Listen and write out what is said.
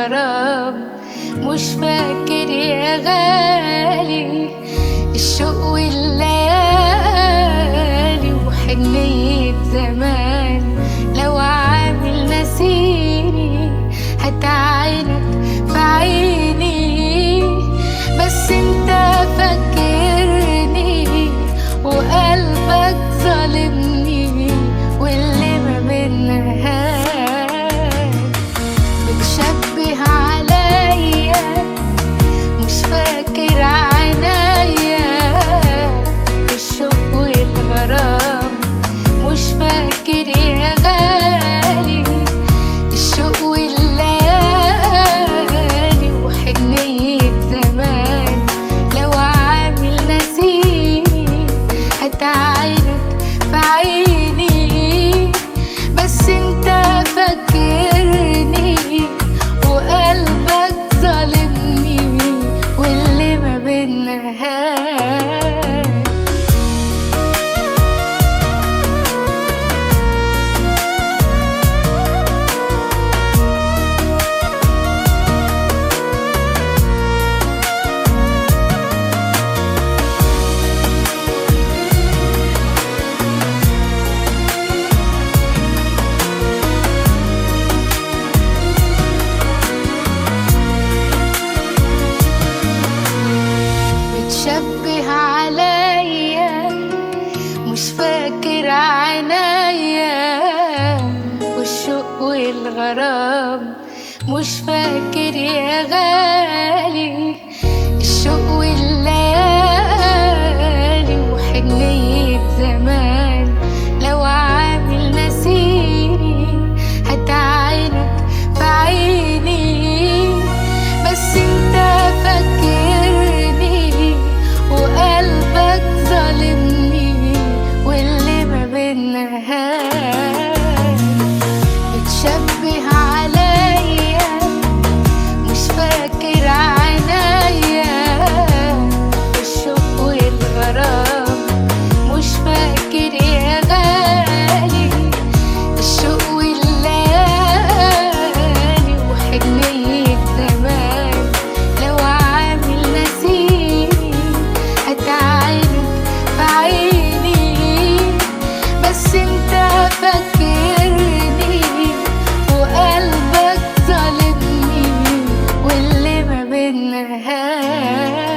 والغرام. مش فاكر يا غالي الشوق والليالي وحنية زمان. لو عامل نسيني هتعينك في عيني، بس انت فاكرني وقلبك ظالمني، واللي ما بينا بتشبه عليا. مش فاكر عنايا الشوق والغرام. مش فاكر يا غالي الشوق والليالي وحنية زمان. لو عامل نسيني هتعينك في عيني، بس انت فاكرني وقلبك ظالمني، واللي ما بينا بتشبه عليا. مش فاكر عنايا والشوق والغرام. مش فاكر يا غالي الشوق والليالي وحنية زمان. لو عامل نسيني هتعينك في عيني، بس انت فاكرني وقلبك ظالمني، واللي ما بينا بتشبه عليا. مش فاكر عنايا الشوق والغرام. مش فاكر يا غالي الشوق والليالي وحنية زمان. لو عامل نسيني هتعينك في عيني، بس انت فاكرني وقلبك ظالمني، واللي ما بينا